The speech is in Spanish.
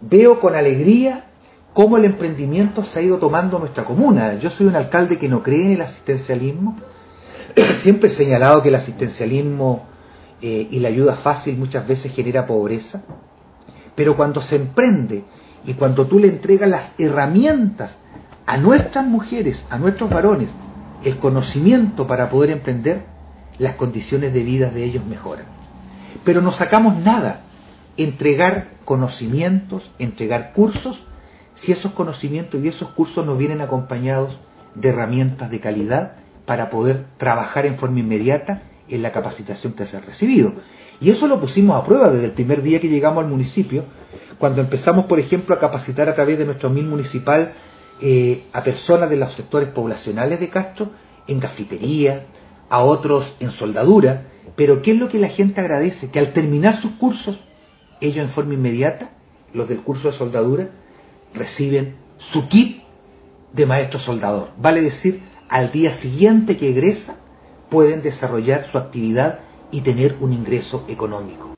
veo con alegría cómo el emprendimiento se ha ido tomando nuestra comuna. Yo soy un alcalde que no cree en el asistencialismo. Siempre he señalado que el asistencialismo y la ayuda fácil muchas veces genera pobreza, pero cuando se emprende y cuando tú le entregas las herramientas a nuestras mujeres, a nuestros varones, el conocimiento para poder emprender, las condiciones de vida de ellos mejoran. Pero no sacamos nada entregar conocimientos, entregar cursos, si esos conocimientos y esos cursos no vienen acompañados de herramientas de calidad para poder trabajar en forma inmediata en la capacitación que se ha recibido. Y eso lo pusimos a prueba desde el primer día que llegamos al municipio, cuando empezamos, por ejemplo, a capacitar a través de nuestro MIL municipal a personas de los sectores poblacionales de Castro en cafetería, a otros en soldadura. Pero ¿qué es lo que la gente agradece? Que al terminar sus cursos, ellos en forma inmediata, los del curso de soldadura, reciben su kit de maestro soldador. Vale decir, al día siguiente que egresa, pueden desarrollar su actividad y tener un ingreso económico.